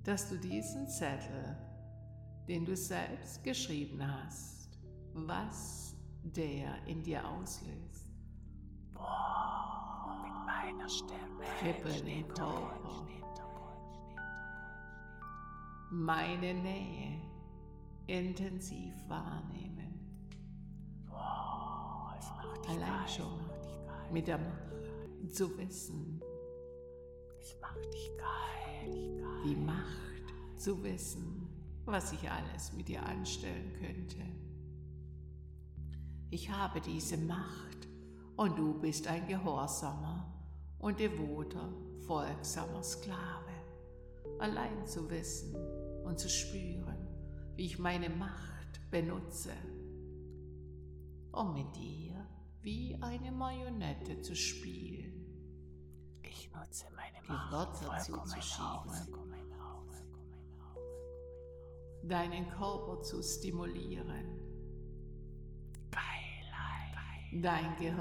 dass du diesen Zettel, den du selbst geschrieben hast, was der in dir auslöst. Boah, mit meiner Stimme. Kribbeln im Körper. Meine Nähe intensiv wahrnehmen. Boah, es macht dich Allein geil. schon Geil. mit der Macht zu wissen. Es macht dich geil. Die Macht zu wissen, was ich alles mit dir anstellen könnte. Ich habe diese Macht und du bist ein gehorsamer und devoter, folgsamer Sklave. Allein zu wissen und zu spüren, wie ich meine Macht benutze, um mit dir wie eine Marionette zu spielen. Ich nutze meine Die Macht Wörter zuzuschieben, deinen Körper zu stimulieren, Geilheit. dein Gehirn